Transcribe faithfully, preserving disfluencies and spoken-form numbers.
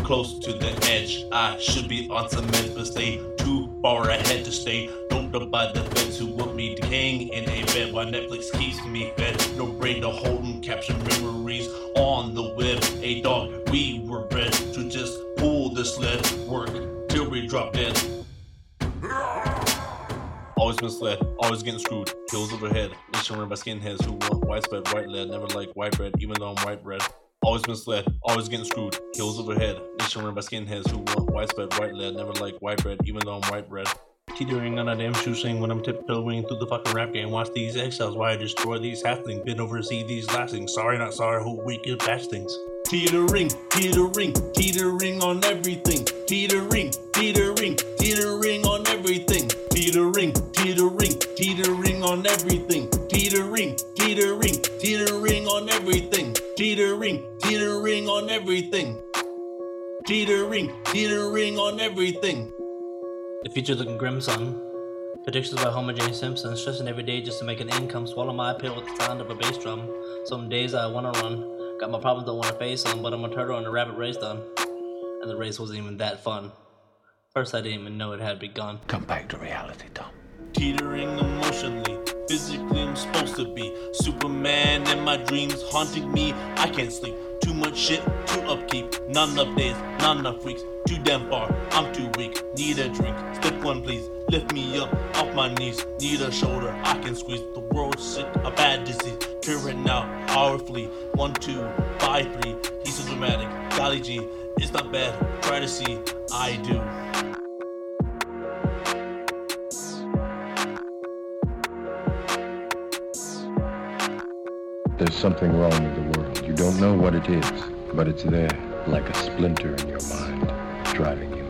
close to the edge. I should be on some meds, but stay too far ahead to stay doped up by the feds who want me decaying in a bed while Netflix keeps me fed. No brain to hold and capture memories on the web. A dog, we were bred to just pull the sled, work till we drop dead. Always misled, always getting screwed. Kills overhead, nation run by skinheads who want widespread white lead. Never like white bread, even though I'm white bread. Always misled, always getting screwed. Kills overhead, nation run by skinheads who want widespread white lead. Never like white bread, even though I'm white bread. Teetering on a damn shoestring when I'm tiptoeing through the fucking rap game. Watch these eggshells while I destroy these halflings. Been oversee these lasting. Sorry, not sorry, who wicked batch things. Teetering, teetering, teetering on everything. Teetering, teetering, teetering on everything. Teetering, teetering, teetering on everything. Teetering, teetering, teetering on everything. Teetering, teetering on everything. Teetering, teetering on everything. The future looking grim, son. Predictions by Homer J. Simpson. Stressing every day just to make an income. Swallow my pill with the sound of a bass drum. Some days I wanna run. Got my problems, don't wanna face them. But I'm a turtle and a rabbit race done. And the race wasn't even that fun. First I didn't even know it had begun. Come back to reality, Tom. Teetering emotionally. Physically I'm supposed to be Superman in my dreams haunting me. I can't sleep. Too much shit to upkeep. Not enough days, not enough weeks. Too damn far, I'm too weak. Need a drink, step one please. Lift me up off my knees. Need a shoulder, I can squeeze. The world's sick, a bad disease. Cure it now, powerfully. One, two, five, three. He's so dramatic. Golly gee, it's not bad. Try to see, I do. There's something wrong with the world. You don't know what it is, but it's there, like a splinter in your mind, driving you